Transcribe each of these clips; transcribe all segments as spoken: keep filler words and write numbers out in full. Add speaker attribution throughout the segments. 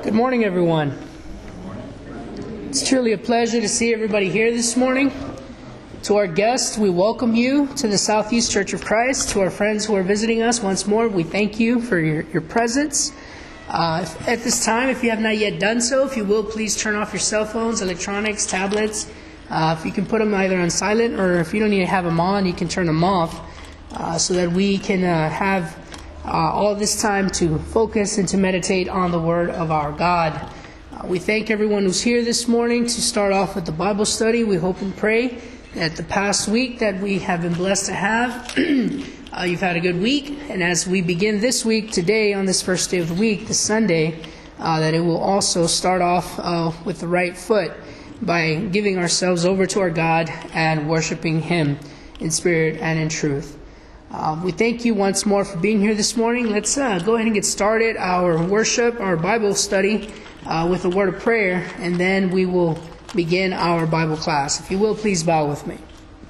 Speaker 1: Good morning, everyone. It's truly a pleasure to see everybody here this morning. To our guests, we welcome you to the Southeast Church of Christ. To our friends who are visiting us once more, we thank you for your, your presence. Uh, if, at this time, if you have not yet done so, if you will, please turn off your cell phones, electronics, tablets. Uh, if you can put them either on silent, or if you don't need to have them on, you can turn them off uh, so that we can uh, have uh, all this time to focus and to meditate on the Word of our God. Uh, we thank everyone who's here this morning to start off with the Bible study. We hope and pray that the past week that we have been blessed to have, uh, you've had a good week. And as we begin this week today, on this first day of the week, this Sunday, uh, that it will also start off uh, with the right foot by giving ourselves over to our God and worshiping Him in spirit and in truth. Uh, we thank you once more for being here this morning. Let's uh, go ahead and get started our worship, our Bible study uh, with a word of prayer, and then we will begin our Bible class. If you will, please bow with me.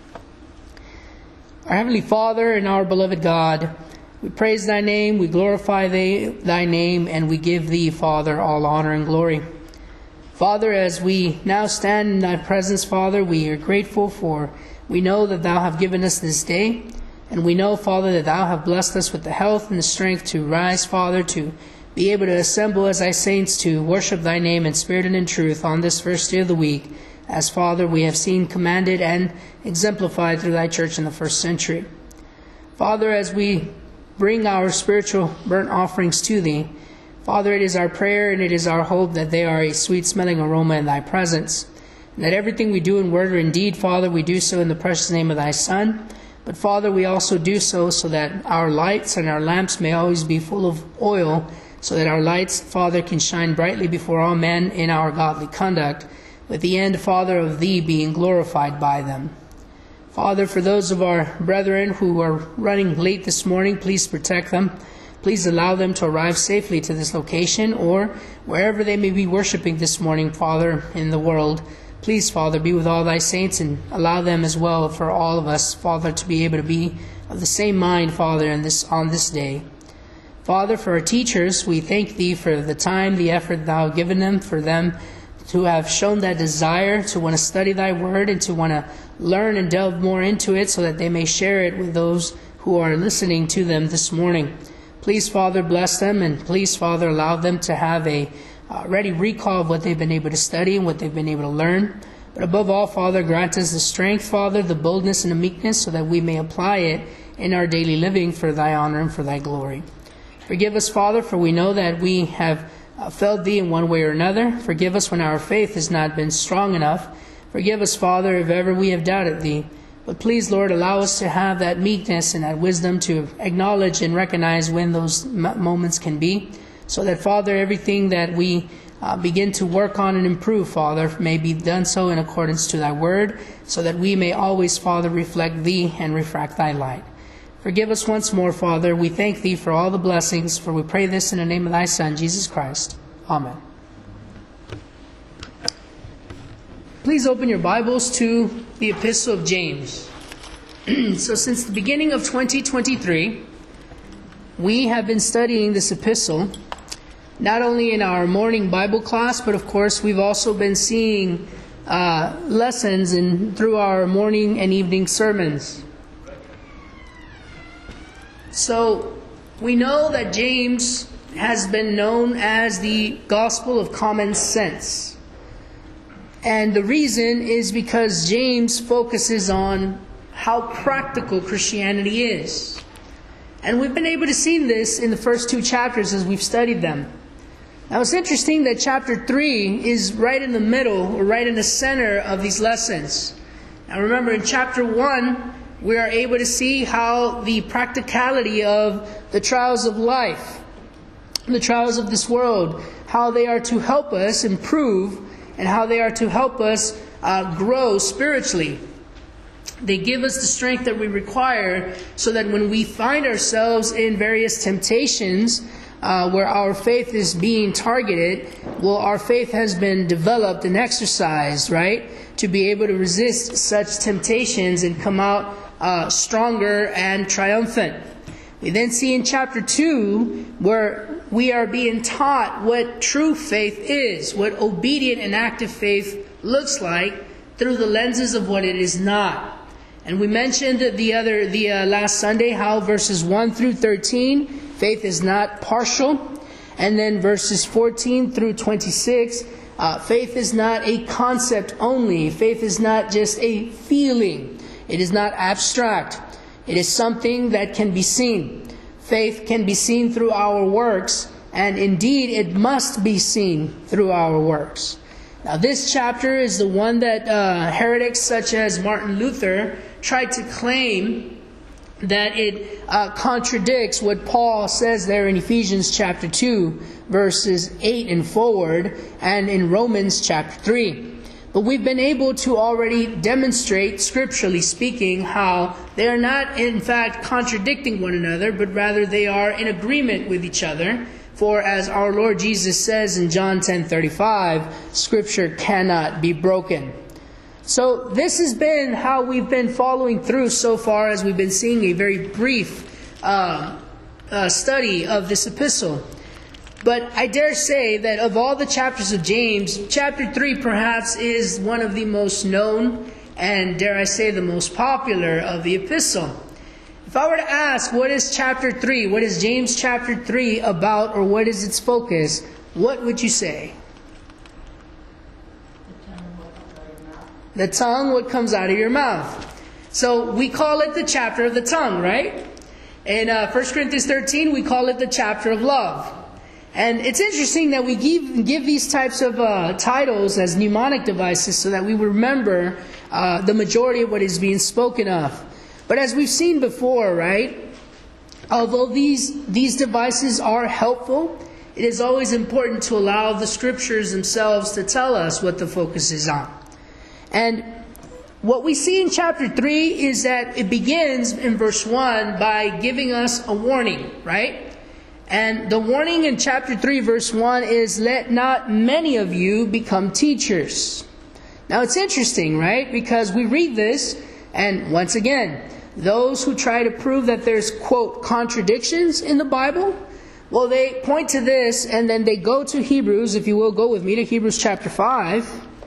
Speaker 1: Our Heavenly Father and our beloved God, we praise Thy name, we glorify Thy, thy name, and we give Thee, Father, all honor and glory. Father, as we now stand in Thy presence, Father, we are grateful for, we know that Thou have given us this day, and we know, Father, that Thou have blessed us with the health and the strength to rise, Father, to be able to assemble as Thy saints to worship Thy name in spirit and in truth on this first day of the week, as, Father, we have seen commanded and exemplified through Thy church in the first century. Father, as we bring our spiritual burnt offerings to Thee, Father, it is our prayer and it is our hope that they are a sweet-smelling aroma in Thy presence, and that everything we do in word or in deed, Father, we do so in the precious name of Thy Son. But, Father, we also do so so that our lights and our lamps may always be full of oil, so that our lights, Father, can shine brightly before all men in our godly conduct, with the end, Father, of Thee being glorified by them. Father, for those of our brethren who are running late this morning, please protect them. Please allow them to arrive safely to this location or wherever they may be worshiping this morning, Father, in the world. Please, Father, be with all Thy saints and allow them as well for all of us, Father, to be able to be of the same mind, Father, in this, on this day. Father, for our teachers, we thank Thee for the time, the effort Thou have given them, for them to have shown that desire to want to study Thy Word and to want to learn and delve more into it so that they may share it with those who are listening to them this morning. Please, Father, bless them, and please, Father, allow them to have a uh, ready recall of what they've been able to study and what they've been able to learn. But above all, Father, grant us the strength, Father, the boldness and the meekness so that we may apply it in our daily living for Thy honor and for Thy glory. Forgive us, Father, for we know that we have uh, failed Thee in one way or another. Forgive us when our faith has not been strong enough. Forgive us, Father, if ever we have doubted Thee. But please, Lord, allow us to have that meekness and that wisdom to acknowledge and recognize when those moments can be, so that, Father, everything that we uh, begin to work on and improve, Father, may be done so in accordance to Thy Word, so that we may always, Father, reflect Thee and refract Thy light. Forgive us once more, Father. We thank Thee for all the blessings, for we pray this in the name of Thy Son, Jesus Christ. Amen. Please open your Bibles to the Epistle of James. So since the beginning of twenty twenty-three, we have been studying this epistle, not only in our morning Bible class, but of course we've also been seeing uh, lessons in, through our morning and evening sermons. So we know that James has been known as the Gospel of Common Sense. And the reason is because James focuses on how practical Christianity is. And we've been able to see this in the first two chapters as we've studied them. Now it's interesting that chapter three is right in the middle, or right in the center of these lessons. Now remember, in chapter one, we are able to see how the practicality of the trials of life, the trials of this world, how they are to help us improve and how they are to help us uh, grow spiritually. They give us the strength that we require so that when we find ourselves in various temptations uh, where our faith is being targeted, well, our faith has been developed and exercised, right, to be able to resist such temptations and come out uh, stronger and triumphant. We then see in chapter two where we are being taught what true faith is, what obedient and active faith looks like through the lenses of what it is not. And we mentioned the other, the uh, last Sunday, how verses one through thirteen, faith is not partial. And then verses fourteen through twenty-six, uh, faith is not a concept only. Faith is not just a feeling. It is not abstract. It is something that can be seen. Faith can be seen through our works, and indeed it must be seen through our works. Now this chapter is the one that uh, heretics such as Martin Luther tried to claim that it uh, contradicts what Paul says there in Ephesians chapter two, verses eight and forward, and in Romans chapter three. But we've been able to already demonstrate, scripturally speaking, how they are not in fact contradicting one another, but rather they are in agreement with each other. For as our Lord Jesus says in John ten thirty-five, Scripture cannot be broken. So this has been how we've been following through so far, as we've been seeing a very brief uh, uh, study of this epistle. But I dare say that of all the chapters of James, chapter three perhaps is one of the most known and, dare I say, the most popular of the epistle. If I were to ask, what is chapter three? What is James chapter three about, or what is its focus? What would you say? The tongue, what comes out of your mouth. So we call it the chapter of the tongue, right? In uh, First Corinthians thirteen, we call it the chapter of love. And it's interesting that we give, give these types of uh, titles as mnemonic devices so that we remember uh, the majority of what is being spoken of. But as we've seen before, right, although these, these devices are helpful, it is always important to allow the scriptures themselves to tell us what the focus is on. And what we see in chapter three is that it begins in verse one by giving us a warning, right? And the warning in chapter three, verse one is, let not many of you become teachers. Now it's interesting, right? Because we read this, and once again, those who try to prove that there's, quote, contradictions in the Bible, well, they point to this, and then they go to Hebrews, if you will, go with me to Hebrews chapter five.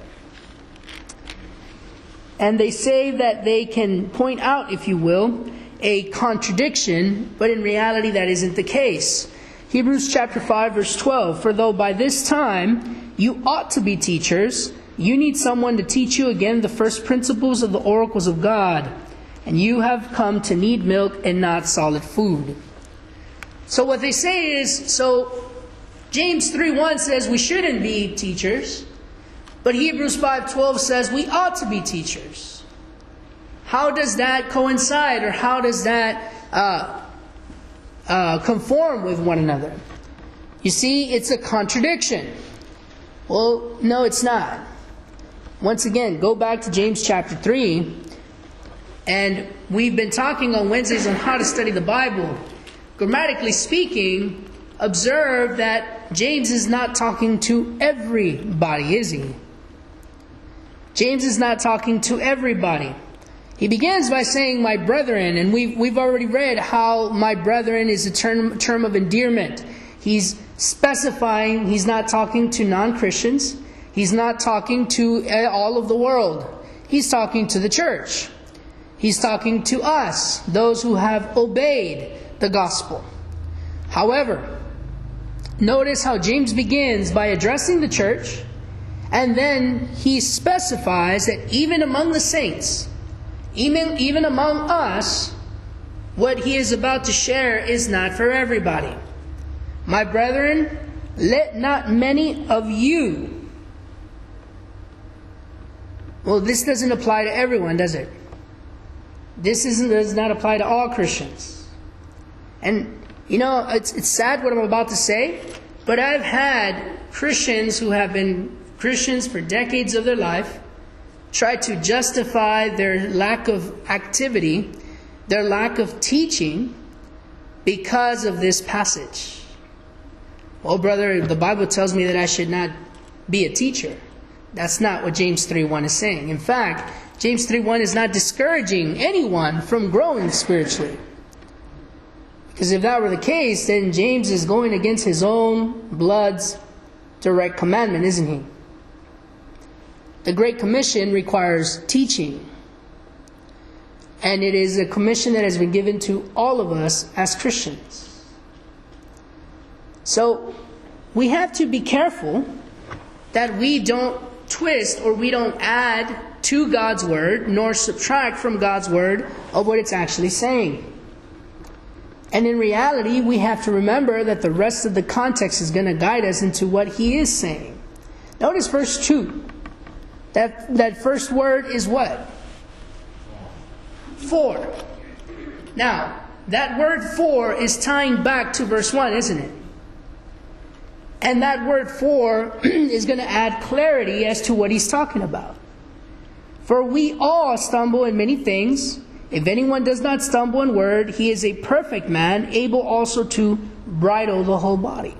Speaker 1: And they say that they can point out, if you will, a contradiction, but in reality that isn't the case. Hebrews chapter five, verse twelve, for though by this time you ought to be teachers, you need someone to teach you again the first principles of the oracles of God, and you have come to need milk and not solid food. So what they say is, so James three one says we shouldn't be teachers, but Hebrews five twelve says we ought to be teachers. How does that coincide, or how does that uh, uh, conform with one another? You see, it's a contradiction. Well, no, it's not. Once again, go back to James chapter three. And we've been talking on Wednesdays on how to study the Bible. Grammatically speaking, observe that James is not talking to everybody, is he? James is not talking to everybody. He begins by saying, my brethren, and we've, we've already read how my brethren is a term, term of endearment. He's specifying he's not talking to non-Christians. He's not talking to all of the world. He's talking to the church. He's talking to us, those who have obeyed the gospel. However, notice how James begins by addressing the church, and then he specifies that even among the saints, even, even among us, what he is about to share is not for everybody. My brethren, let not many of you. Well, this doesn't apply to everyone, does it? This isn't, does not apply to all Christians. And, you know, it's, it's sad what I'm about to say, but I've had Christians who have been Christians for decades of their life try to justify their lack of activity, their lack of teaching, because of this passage. Well, brother, the Bible tells me that I should not be a teacher. That's not what James three one is saying. In fact, James three one is not discouraging anyone from growing spiritually. Because if that were the case, then James is going against his own blood's direct commandment, isn't he? The Great Commission requires teaching. And it is a commission that has been given to all of us as Christians. So we have to be careful that we don't twist or we don't add to God's word nor subtract from God's word of what it's actually saying. And in reality, we have to remember that the rest of the context is going to guide us into what he is saying. Notice verse two. That, that first word is what? For. Now, that word for is tying back to verse one, isn't it? And that word for is going to add clarity as to what he's talking about. For we all stumble in many things. If anyone does not stumble in word, he is a perfect man, able also to bridle the whole body.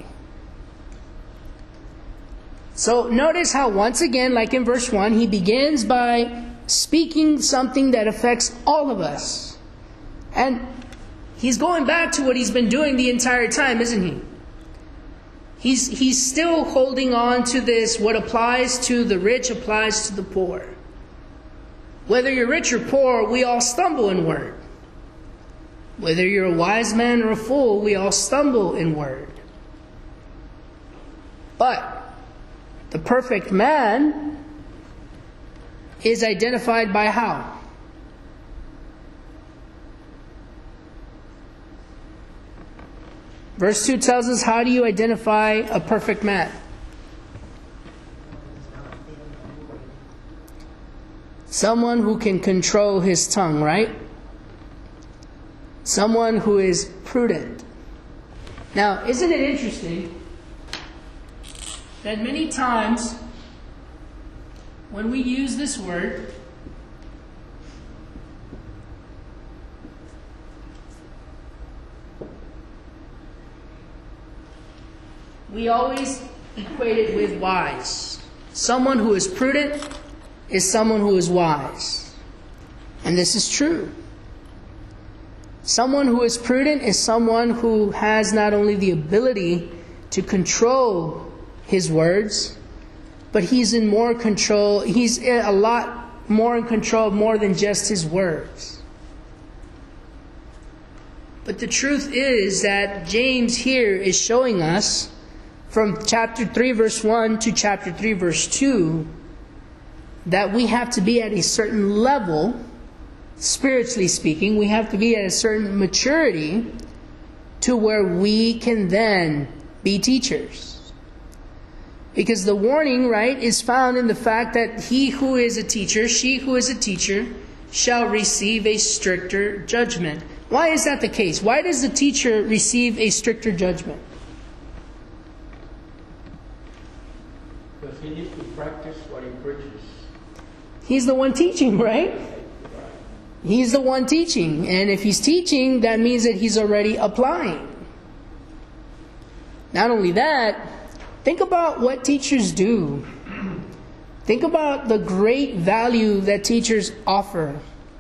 Speaker 1: So notice how once again, like in verse one, he begins by speaking something that affects all of us. And he's going back to what he's been doing the entire time, isn't he? He's, he's still holding on to this, what applies to the rich applies to the poor. Whether you're rich or poor, we all stumble in word. Whether you're a wise man or a fool, we all stumble in word. But the perfect man is identified by how? Verse two tells us, how do you identify a perfect man? Someone who can control his tongue, right? Someone who is prudent. Now, isn't it interesting that many times when we use this word, we always equate it with wise. Someone who is prudent is someone who is wise. And this is true. Someone who is prudent is someone who has not only the ability to control his words, but he's in more control. He's a lot more in control of more than just his words. But the truth is that James here is showing us from chapter three verse one to chapter three verse two that we have to be at a certain level, spiritually speaking, we have to be at a certain maturity to where we can then be teachers. Because the warning, right, is found in the fact that he who is a teacher, she who is a teacher, shall receive a stricter judgment. Why is that the case? Why does the teacher receive a stricter judgment?
Speaker 2: Because he needs to practice what he preaches.
Speaker 1: He's the one teaching, right? He's the one teaching. And if he's teaching, that means that he's already applying. Not only that, think about what teachers do. Think about the great value that teachers offer.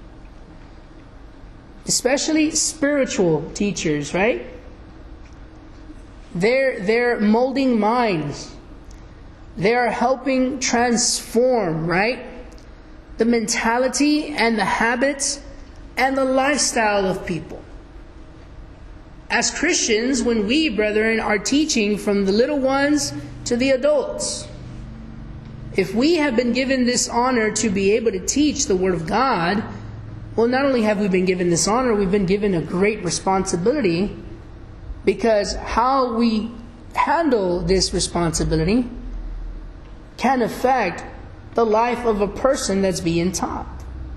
Speaker 1: Especially spiritual teachers, right? They're, they're molding minds. They're helping transform, right? The mentality and the habits and the lifestyle of people. As Christians, when we, brethren, are teaching from the little ones to the adults, if we have been given this honor to be able to teach the Word of God, well, not only have we been given this honor, we've been given a great responsibility, because how we handle this responsibility can affect the life of a person that's being taught.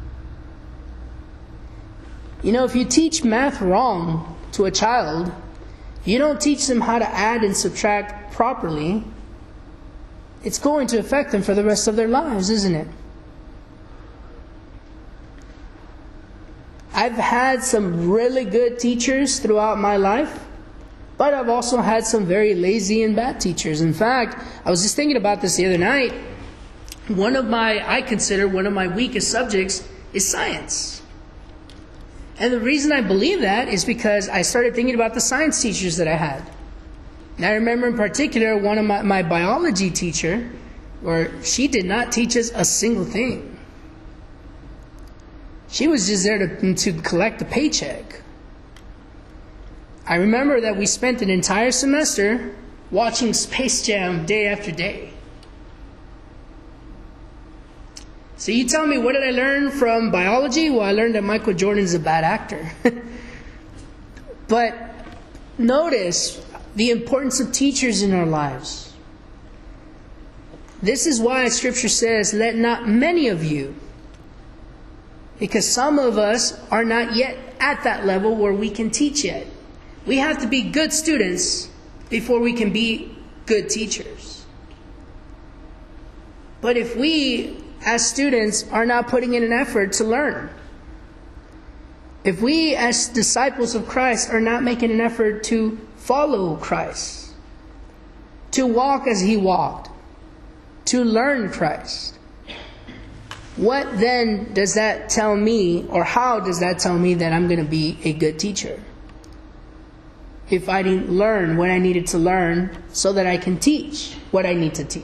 Speaker 1: You know, if you teach math wrong to a child, if you don't teach them how to add and subtract properly, it's going to affect them for the rest of their lives, isn't it? I've had some really good teachers throughout my life, but I've also had some very lazy and bad teachers. In fact, I was just thinking about this the other night. One of my, I consider one of my weakest subjects is science. And the reason I believe that is because I started thinking about the science teachers that I had. And I remember in particular one of my, my biology teacher, where she did not teach us a single thing. She was just there to, to collect a paycheck. I remember that we spent an entire semester watching Space Jam day after day. So you tell me, what did I learn from biology? Well, I learned that Michael Jordan is a bad actor. But notice the importance of teachers in our lives. This is why Scripture says, let not many of you, because some of us are not yet at that level where we can teach yet. We have to be good students before we can be good teachers. But if we, as students, are not putting in an effort to learn, if we, as disciples of Christ, are not making an effort to follow Christ, to walk as He walked, to learn Christ, what then does that tell me, or how does that tell me that I'm going to be a good teacher? If I didn't learn what I needed to learn so that I can teach what I need to teach.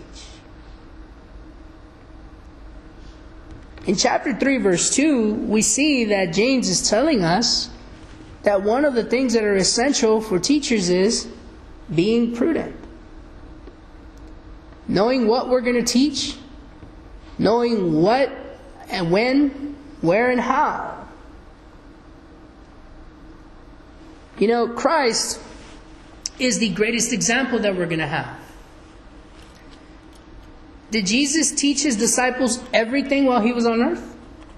Speaker 1: In chapter three, verse two, we see that James is telling us that one of the things that are essential for teachers is being prudent. Knowing what we're going to teach, knowing what and when, where and how. You know, Christ is the greatest example that we're going to have. Did Jesus teach His disciples everything while He was on earth?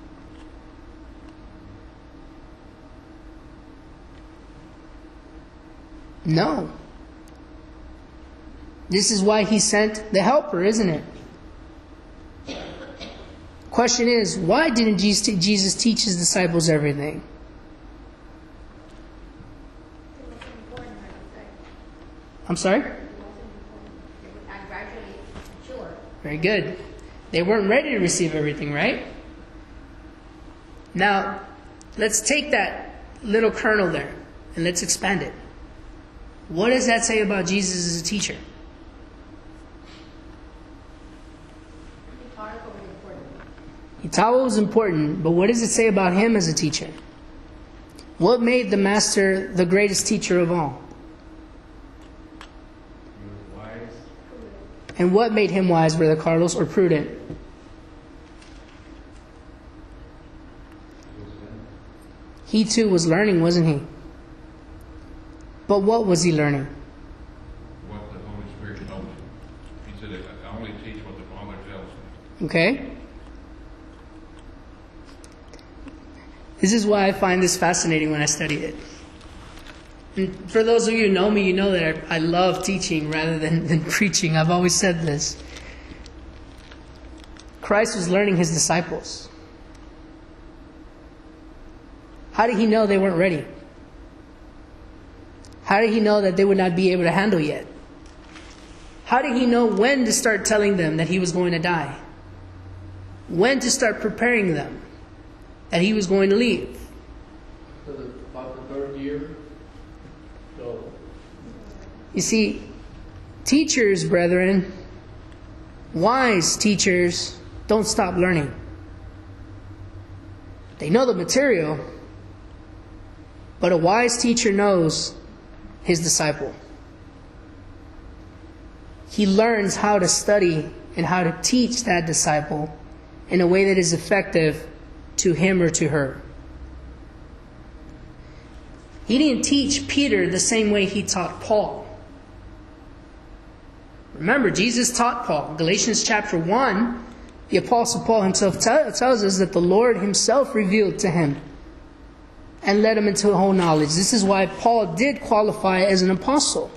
Speaker 1: No. This is why He sent the Helper, isn't it? Question is, why didn't Jesus teach His disciples everything? I'm sorry? Very good. They weren't ready to receive everything, right? Now, let's take that little kernel there and let's expand it. What does that say about Jesus as a teacher? He taught what was important, but what does it say about Him as a teacher? What made the Master the greatest teacher of all? And what made Him wise, Brother Carlos, or prudent? He too was learning, wasn't he? But what was he learning?
Speaker 3: What the Holy Spirit told him. He said, I only teach what the Father tells me.
Speaker 1: Okay. This is why I find this fascinating when I study it. And for those of you who know me, you know that I, I love teaching rather than, than preaching. I've always said this. Christ was learning His disciples. How did He know they weren't ready? How did He know that they would not be able to handle yet? How did He know when to start telling them that He was going to die? When to start preparing them that He was going to leave?
Speaker 2: About the third year. So,
Speaker 1: you see, teachers, brethren, wise teachers don't stop learning. They know the material, but a wise teacher knows his disciple. He learns how to study and how to teach that disciple in a way that is effective to him or to her. He didn't teach Peter the same way He taught Paul. Remember, Jesus taught Paul. Galatians chapter one, the Apostle Paul himself t- tells us that the Lord Himself revealed to him and led him into whole knowledge. This is why Paul did qualify as an apostle.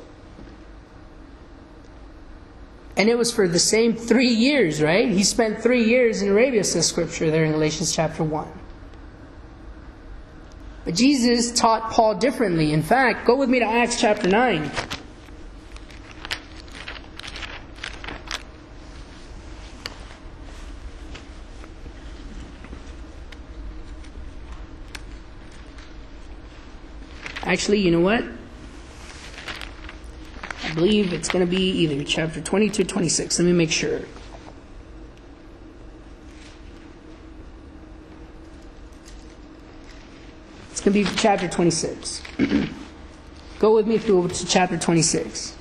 Speaker 1: And it was for the same three years, right? He spent three years in Arabia, says Scripture there in Galatians chapter one. But Jesus taught Paul differently. In fact, go with me to Acts chapter nine. Actually, you know what? I believe it's going to be either chapter twenty-two or twenty-six. Let me make sure. It's going to be chapter twenty-six. Go with me through to chapter twenty-six.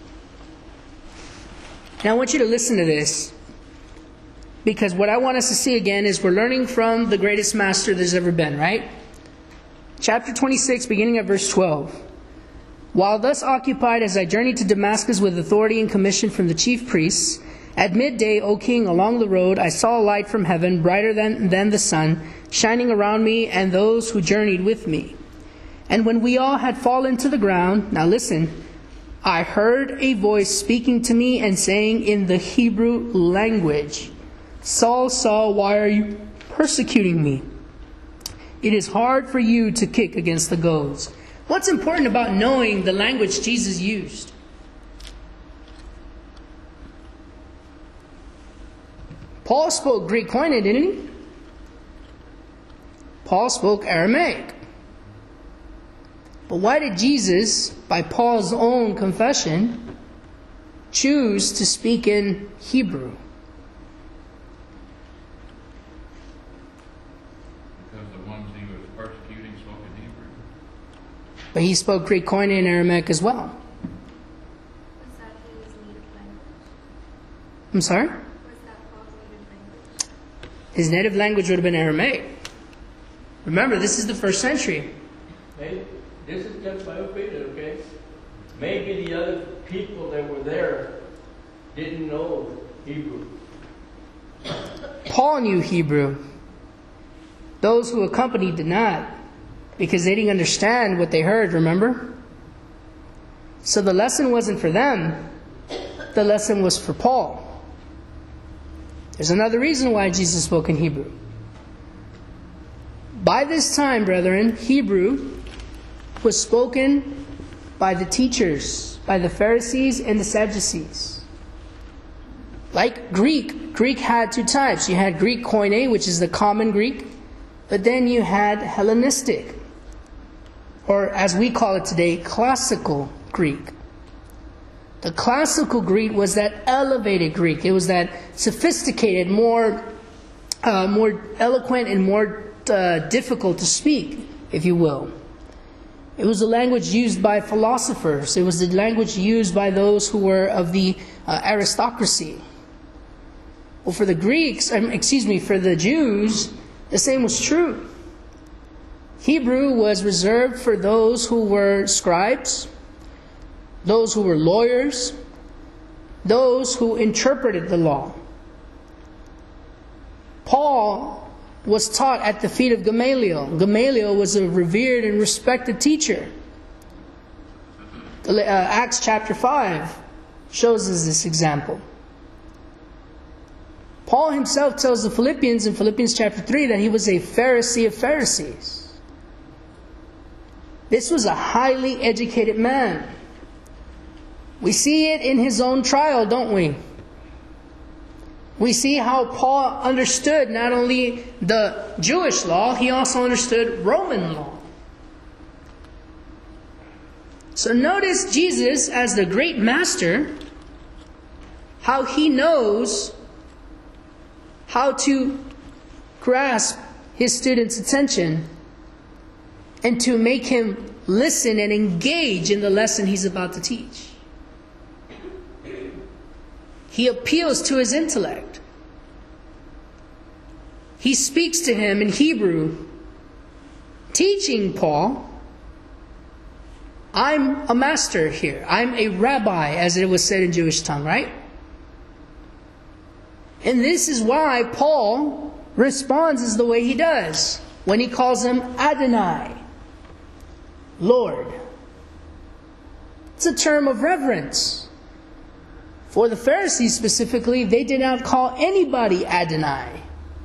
Speaker 1: Now I want you to listen to this, because what I want us to see again is we're learning from the greatest master there's ever been, right? Chapter twenty-six, beginning at verse twelve. While thus occupied as I journeyed to Damascus with authority and commission from the chief priests, at midday, O king, along the road, I saw a light from heaven, brighter than, than the sun, shining around me and those who journeyed with me. And when we all had fallen to the ground, now listen, I heard a voice speaking to me and saying in the Hebrew language, Saul, Saul, why are you persecuting me? It is hard for you to kick against the goads. What's important about knowing the language Jesus used? Paul spoke Greek Koine, didn't he? Paul spoke Aramaic. But why did Jesus, by Paul's own confession, choose to speak in Hebrew?
Speaker 3: Because the ones he was persecuting spoke in Hebrew.
Speaker 1: But he spoke Greek Koine and Aramaic as well.
Speaker 4: Was that his native language?
Speaker 1: I'm sorry?
Speaker 4: Was that Paul's native language?
Speaker 1: His native language would have been Aramaic. Remember, this is the first century.
Speaker 2: Maybe, this is just my opinion, okay? Maybe the other people that were there didn't know Hebrew.
Speaker 1: Paul knew Hebrew. Those who accompanied did not, because they didn't understand what they heard, remember? So the lesson wasn't for them. The lesson was for Paul. There's another reason why Jesus spoke in Hebrew. By this time, brethren, Hebrew was spoken by the teachers, by the Pharisees and the Sadducees. Like Greek, Greek had two types. You had Greek Koine, which is the common Greek, but then you had Hellenistic, or as we call it today, classical Greek. The classical Greek was that elevated Greek. It was that sophisticated, more, uh, more eloquent and more uh, difficult to speak, if you will. It was the language used by philosophers. It was the language used by those who were of the uh, aristocracy. Well, for the Greeks, um, excuse me, for the Jews, the same was true. Hebrew was reserved for those who were scribes, those who were lawyers, those who interpreted the law. Paul was taught at the feet of Gamaliel. Gamaliel was a revered and respected teacher. Uh, Acts chapter five shows us this example. Paul himself tells the Philippians in Philippians chapter three that he was a Pharisee of Pharisees. This was a highly educated man. We see it in his own trial, don't we? We see how Paul understood not only the Jewish law, he also understood Roman law. So notice Jesus as the great master, how he knows how to grasp his students' attention and to make him listen and engage in the lesson he's about to teach. He appeals to his intellect. He speaks to him in Hebrew, teaching Paul, I'm a master here. I'm a rabbi, as it was said in Jewish tongue, right? And this is why Paul responds as the way he does when he calls him Adonai, Lord. It's a term of reverence. For the Pharisees specifically, they did not call anybody Adonai.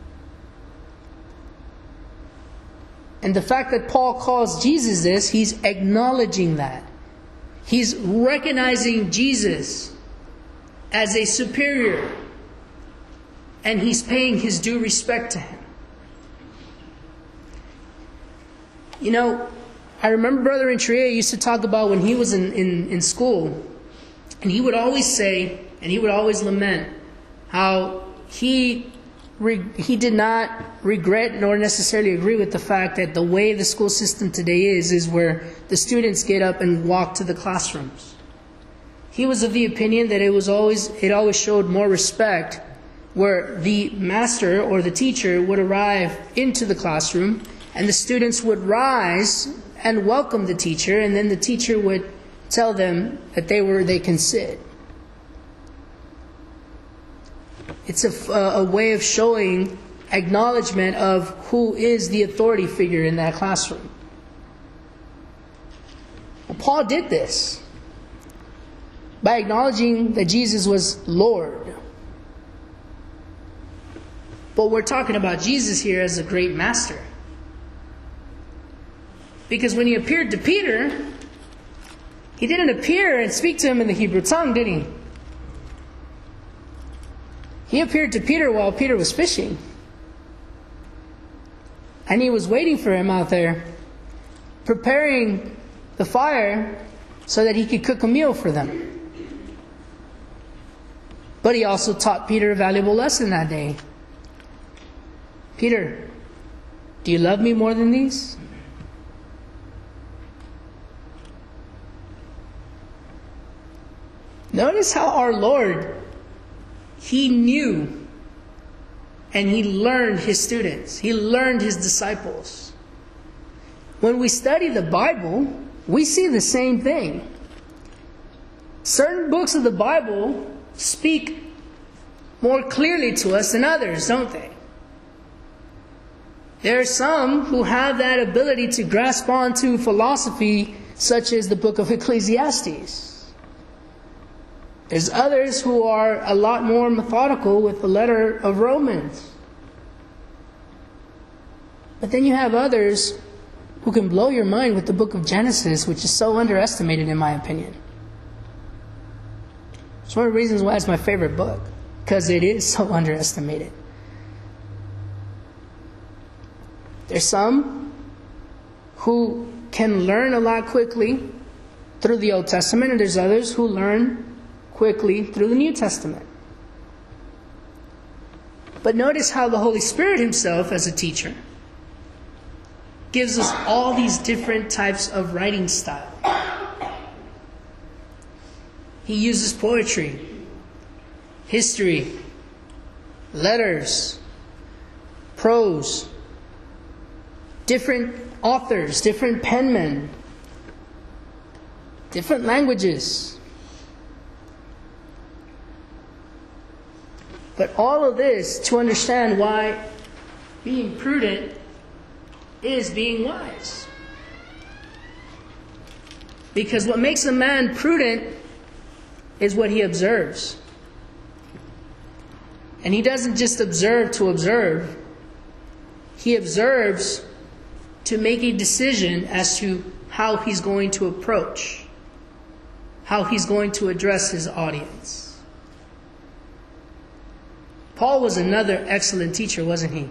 Speaker 1: And the fact that Paul calls Jesus this, he's acknowledging that. He's recognizing Jesus as a superior. And he's paying his due respect to him. You know, I remember Brother Intria used to talk about when he was in, in, in school, and he would always say, and he would always lament, how he re, he did not regret nor necessarily agree with the fact that the way the school system today is, is where the students get up and walk to the classrooms. He was of the opinion that it was always it always showed more respect where the master or the teacher would arrive into the classroom and the students would rise and welcome the teacher, and then the teacher would tell them that they were they can sit. It's a, a way of showing acknowledgement of who is the authority figure in that classroom. Well, Paul did this by acknowledging that Jesus was Lord. But we're talking about Jesus here as a great master. Because when he appeared to Peter, he didn't appear and speak to him in the Hebrew tongue, did he? He appeared to Peter while Peter was fishing. And he was waiting for him out there, preparing the fire so that he could cook a meal for them. But he also taught Peter a valuable lesson that day. Peter, do you love me more than these? Notice how our Lord, He knew and He learned His students. He learned His disciples. When we study the Bible, we see the same thing. Certain books of the Bible speak more clearly to us than others, don't they? There are some who have that ability to grasp onto philosophy, such as the book of Ecclesiastes. There's others who are a lot more methodical with the letter of Romans. But then you have others who can blow your mind with the book of Genesis, which is so underestimated in my opinion. It's one of the reasons why it's my favorite book, because it is so underestimated. There's some who can learn a lot quickly through the Old Testament, and there's others who learn quickly through the New Testament. But notice how the Holy Spirit Himself, as a teacher, gives us all these different types of writing style. He uses poetry, history, letters, prose, different authors, different penmen, different languages. But all of this to understand why being prudent is being wise. Because what makes a man prudent is what he observes. And he doesn't just observe to observe. He observes to make a decision as to how he's going to approach, how he's going to address his audience. Paul was another excellent teacher, wasn't he?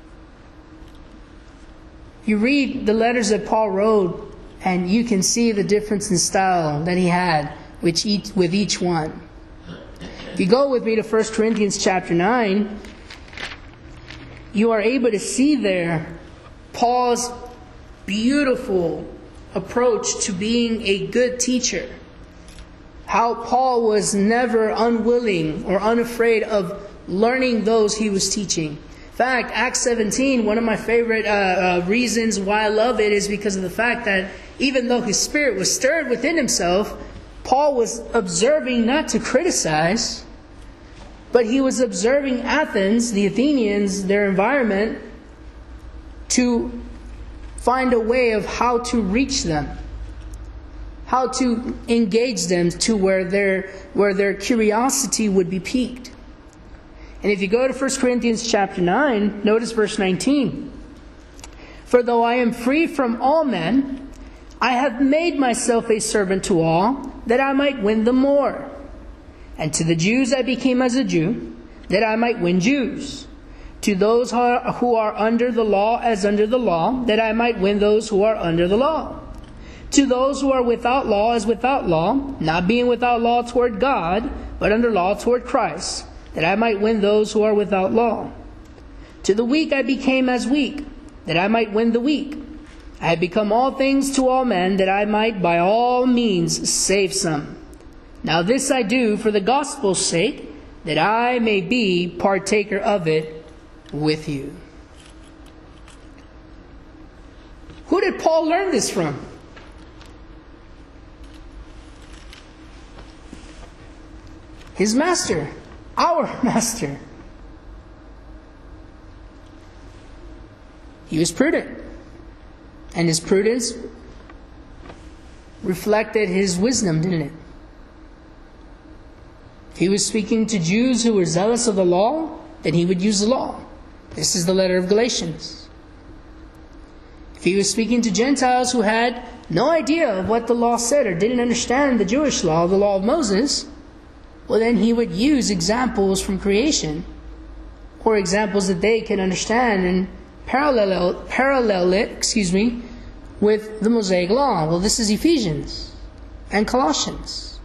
Speaker 1: You read the letters that Paul wrote, and you can see the difference in style that he had with each, with each one. If you go with me to First Corinthians chapter nine, you are able to see there Paul's beautiful approach to being a good teacher. How Paul was never unwilling or unafraid of learning those he was teaching. In fact, Acts seventeen, one of my favorite uh, uh, reasons why I love it is because of the fact that even though his spirit was stirred within himself, Paul was observing not to criticize, but he was observing Athens, the Athenians, their environment, to find a way of how to reach them, how to engage them to where their, where their curiosity would be piqued. And if you go to First Corinthians chapter nine, notice verse nineteen. For though I am free from all men, I have made myself a servant to all, that I might win the more. And to the Jews I became as a Jew, that I might win Jews. To those who are under the law as under the law, that I might win those who are under the law. To those who are without law as without law, not being without law toward God, but under law toward Christ, that I might win those who are without law. To the weak I became as weak, that I might win the weak. I have become all things to all men, that I might by all means save some. Now this I do for the gospel's sake, that I may be partaker of it with you. Who did Paul learn this from? His master, our master. He was prudent, and his prudence reflected his wisdom, didn't it? If he was speaking to Jews who were zealous of the law, then he would use the law. This is the letter of Galatians. If he was speaking to Gentiles who had no idea of what the law said or didn't understand the Jewish law, the law of Moses, well, then he would use examples from creation, or examples that they can understand, and parallel parallel it, excuse me, with the Mosaic law. Well, this is Ephesians and Colossians.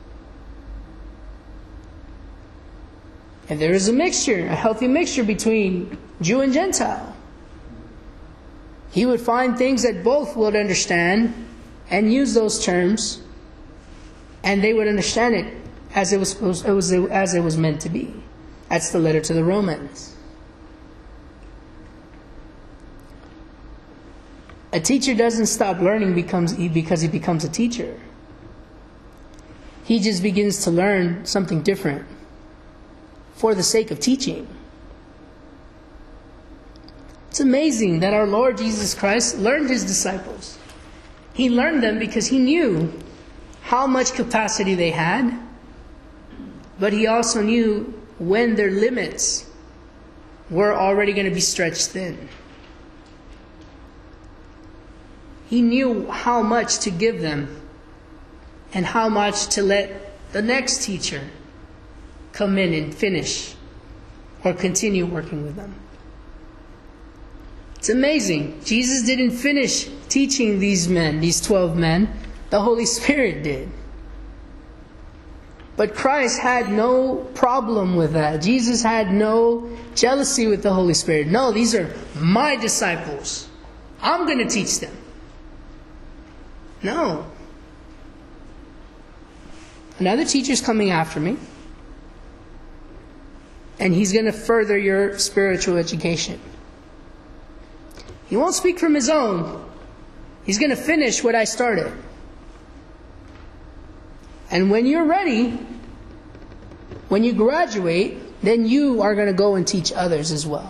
Speaker 1: And there is a mixture, a healthy mixture between Jew and Gentile. He would find things that both would understand and use those terms, and they would understand it as it was supposed, it was as it was meant to be. That's the letter to the Romans. A teacher doesn't stop learning becomes because he becomes a teacher. He just begins to learn something different for the sake of teaching. It's amazing that our Lord Jesus Christ learned his disciples. He learned them because he knew how much capacity they had, but he also knew when their limits were already going to be stretched thin. He knew how much to give them and how much to let the next teacher come in and finish or continue working with them. It's amazing. Jesus didn't finish teaching these men, these twelve men. The Holy Spirit did. But Christ had no problem with that. Jesus had no jealousy with the Holy Spirit. No, these are my disciples. I'm going to teach them. No. Another teacher's coming after me, and he's going to further your spiritual education. He won't speak from his own. He's going to finish what I started. And when you're ready, when you graduate, then you are going to go and teach others as well.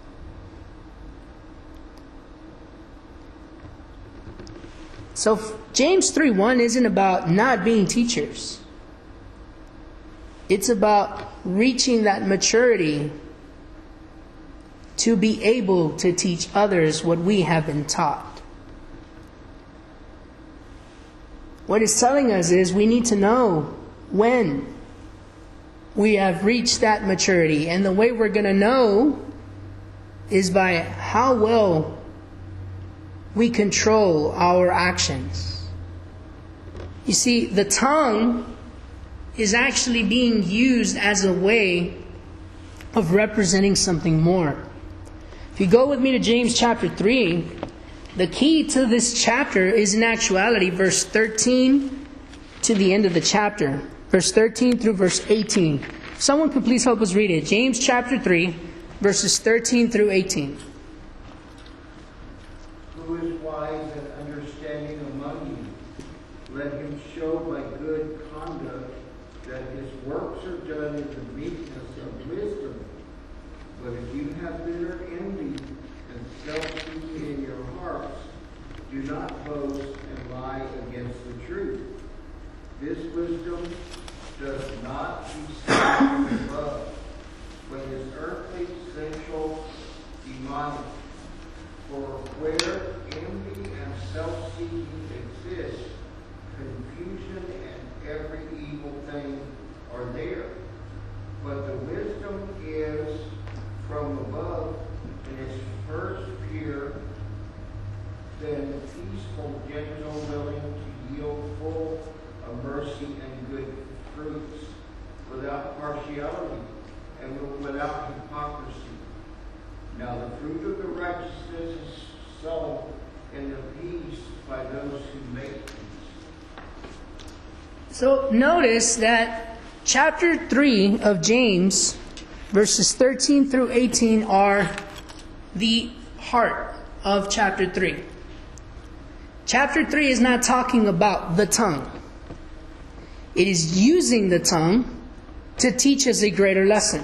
Speaker 1: So James three one isn't about not being teachers. It's about reaching that maturity to be able to teach others what we have been taught. What it's telling us is we need to know when we have reached that maturity. And the way we're going to know is by how well we control our actions. You see, the tongue is actually being used as a way of representing something more. If you go with me to James chapter three, the key to this chapter is in actuality verse thirteen to the end of the chapter. Verse thirteen through verse eighteen. Someone could please help us read it. James chapter three, verses thirteen through eighteen.
Speaker 5: Who is wise and understanding among you? Let him show by good conduct that his works are done in the meekness of wisdom. But if you have bitter envy and self-seeking in your hearts, do not boast and lie against the truth. This wisdom does not descend from above, but is earthly, sensual, demonic, without hypocrisy. Now the fruit of the righteousness is sown in the peace by those who make peace.
Speaker 1: So notice that chapter three of James, verses thirteen through eighteen, are the heart of chapter three. Chapter three is not talking about the tongue. It is using the tongue to teach us a greater lesson.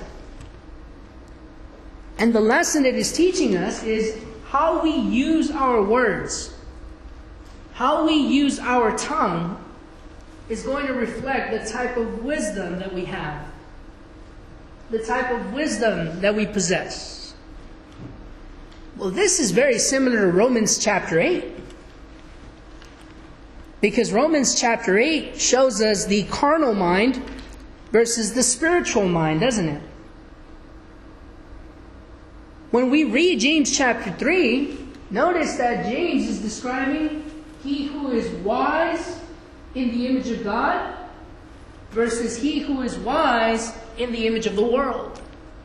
Speaker 1: And the lesson it is teaching us is how we use our words, how we use our tongue is going to reflect the type of wisdom that we have, the type of wisdom that we possess. Well, this is very similar to Romans chapter eight. Because Romans chapter eight shows us the carnal mind versus the spiritual mind, doesn't it? When we read James chapter three, notice that James is describing he who is wise in the image of God versus he who is wise in the image of the world.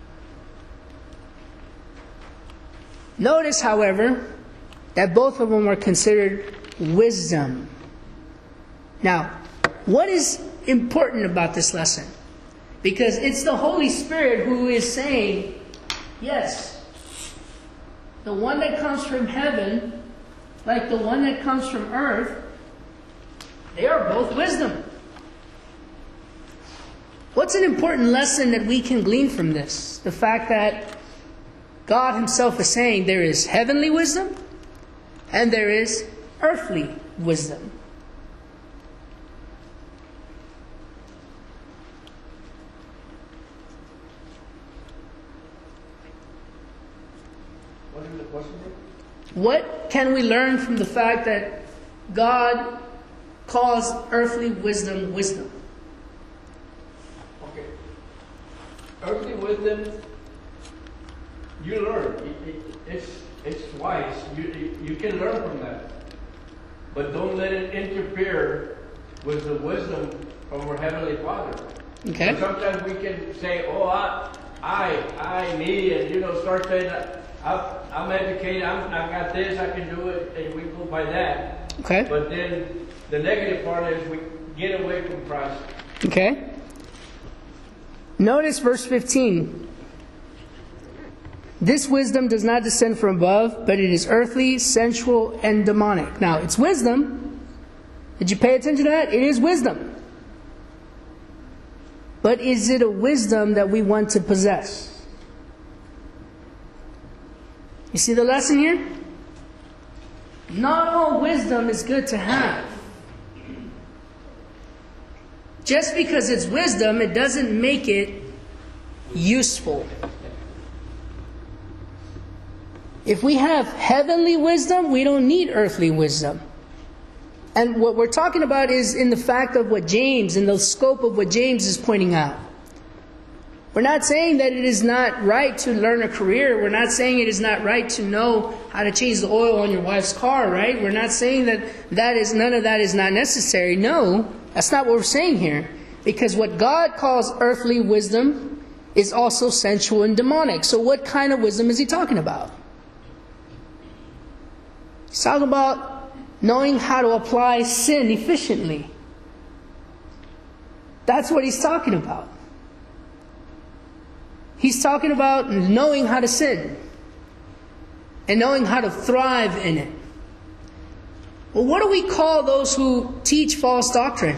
Speaker 1: Notice, however, that both of them are considered wisdom. Now, what is important about this lesson? Because it's the Holy Spirit who is saying, yes, the one that comes from heaven, like the one that comes from earth, they are both wisdom. What's an important lesson that we can glean from this? The fact that God Himself is saying there is heavenly wisdom and there is earthly wisdom.
Speaker 2: What is the question?
Speaker 1: What can we learn from the fact that God calls earthly wisdom wisdom?
Speaker 2: Okay. Earthly wisdom, you learn. It, it, it's it's wise. You, you you can learn from that, but don't let it interfere with the wisdom from our Heavenly Father.
Speaker 1: Okay.
Speaker 2: So sometimes we can say, "Oh, I, I, I, me," and you know, start saying, "I'm, I'm educated. I'm, I got this. I can do it," and we go by that.
Speaker 1: Okay.
Speaker 2: But then the negative part is we get away from Christ.
Speaker 1: Okay. Notice verse fifteen. This wisdom does not descend from above, but it is earthly, sensual, and demonic. Now, it's wisdom. Did you pay attention to that? It is wisdom. But is it a wisdom that we want to possess? You see the lesson here? Not all wisdom is good to have. Just because it's wisdom, it doesn't make it useful. If we have heavenly wisdom, we don't need earthly wisdom. And what we're talking about is in the fact of what James, in the scope of what James is pointing out. We're not saying that it is not right to learn a career. We're not saying it is not right to know how to change the oil on your wife's car, right? We're not saying that that is none of that is not necessary. No, that's not what we're saying here. Because what God calls earthly wisdom is also sensual and demonic. So what kind of wisdom is He talking about? He's talking about knowing how to apply sin efficiently. That's what He's talking about. He's talking about knowing how to sin and knowing how to thrive in it. Well, what do we call those who teach false doctrine?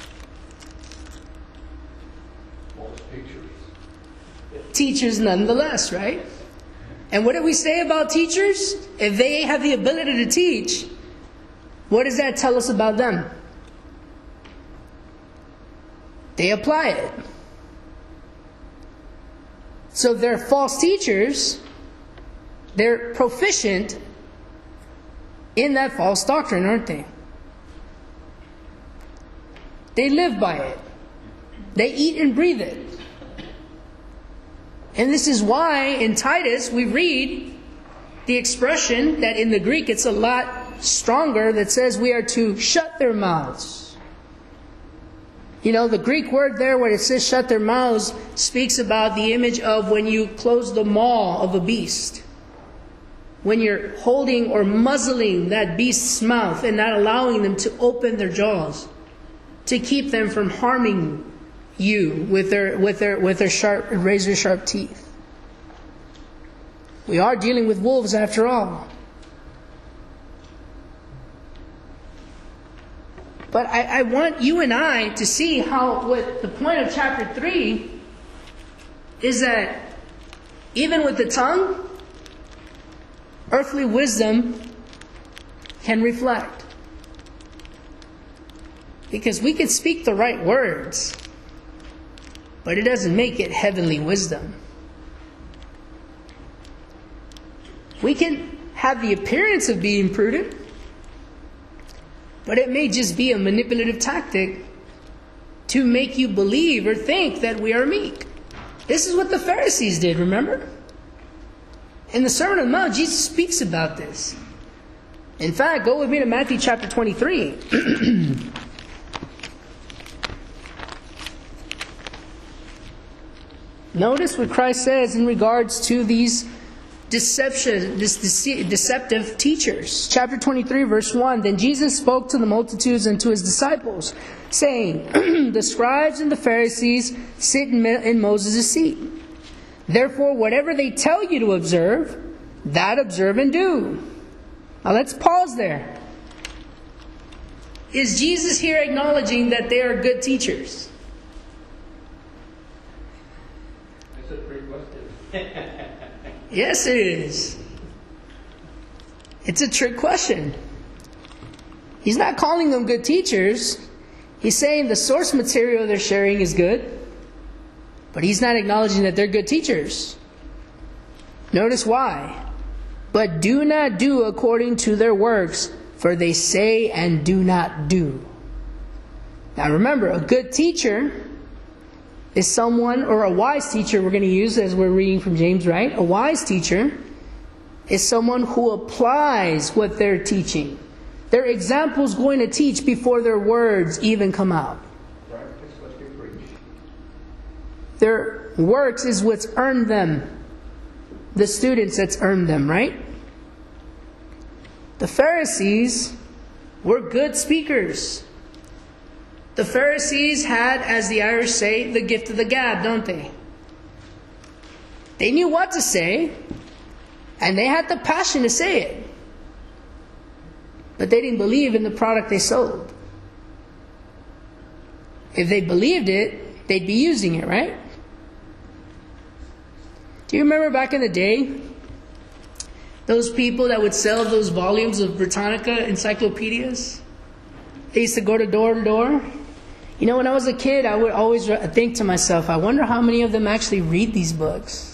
Speaker 2: False pictures.
Speaker 1: Teachers nonetheless, right? And what do we say about teachers? If they have the ability to teach, what does that tell us about them? They apply it. So if they're false teachers, they're proficient in that false doctrine, aren't they? They live by it. They eat and breathe it. And this is why in Titus we read the expression that in the Greek it's a lot stronger that says we are to shut their mouths. You know, the Greek word there where it says shut their mouths speaks about the image of when you close the maw of a beast. When you're holding or muzzling that beast's mouth and not allowing them to open their jaws to keep them from harming you with their with their with their sharp razor sharp teeth. We are dealing with wolves after all. But I, I want you and I to see how what the point of chapter three is that even with the tongue, earthly wisdom can reflect. Because we can speak the right words, but it doesn't make it heavenly wisdom. We can have the appearance of being prudent, but it may just be a manipulative tactic to make you believe or think that we are meek. This is what the Pharisees did, remember? In the Sermon on the Mount, Jesus speaks about this. In fact, go with me to Matthew chapter twenty-three. Notice what Christ says in regards to these deception, this dece- deceptive teachers. Chapter twenty-three, verse one. Then Jesus spoke to the multitudes and to his disciples, saying, the scribes and the Pharisees sit in, in Moses' seat. Therefore, whatever they tell you to observe, that observe and do. Now let's pause there. Is Jesus here acknowledging that they are good teachers?
Speaker 2: That's a trick question.
Speaker 1: Yes, it is. It's a trick question. He's not calling them good teachers. He's saying the source material they're sharing is good, but he's not acknowledging that they're good teachers. Notice why. But do not do according to their works, for they say and do not do. Now remember, a good teacher is someone, or a wise teacher we're going to use as we're reading from James, right? A wise teacher is someone who applies what they're teaching. Their example's going to teach before their words even come out.
Speaker 2: Practice what you preach.
Speaker 1: Their works is what's earned them. The students that's earned them, right? The Pharisees were good speakers. The Pharisees had, as the Irish say, the gift of the gab, don't they? They knew what to say, and they had the passion to say it. But they didn't believe in the product they sold. If they believed it, they'd be using it, right? Do you remember back in the day, those people that would sell those volumes of Britannica encyclopedias? They used to go to door to door. You know, when I was a kid, I would always think to myself, I wonder how many of them actually read these books.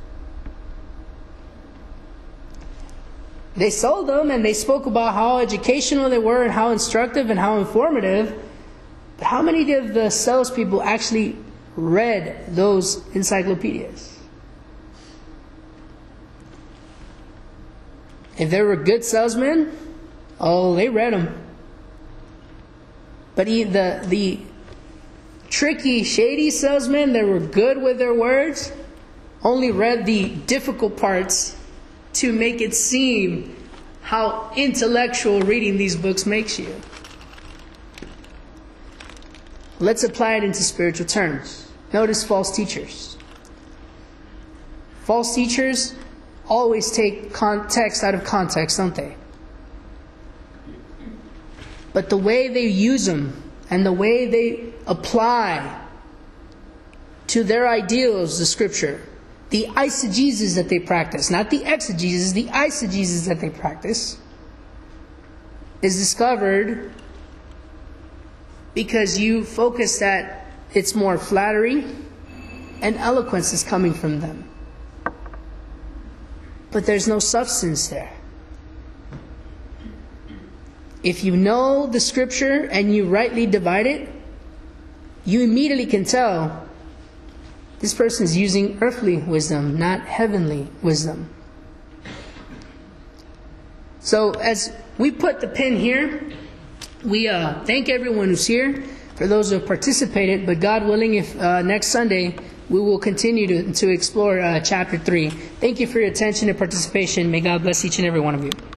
Speaker 1: They sold them and they spoke about how educational they were and how instructive and how informative. But how many of the salespeople actually read those encyclopedias? If they were good salesmen, oh, they read them. But he, the the tricky, shady salesmen that were good with their words only read the difficult parts to make it seem how intellectual reading these books makes you. Let's apply it into spiritual terms. Notice false teachers. False teachers always take context out of context, don't they? But the way they use them and the way they apply to their ideals the Scripture, the eisegesis that they practice, not the exegesis, the eisegesis that they practice, is discovered because you focus that it's more flattery and eloquence is coming from them. But there's no substance there. If you know the Scripture and you rightly divide it, you immediately can tell this person is using earthly wisdom, not heavenly wisdom. So as we put the pin here, we uh, thank everyone who's here. for those who have participated. But God willing, if uh, next Sunday, we will continue to, to explore uh, chapter three. Thank you for your attention and participation. May God bless each and every one of you.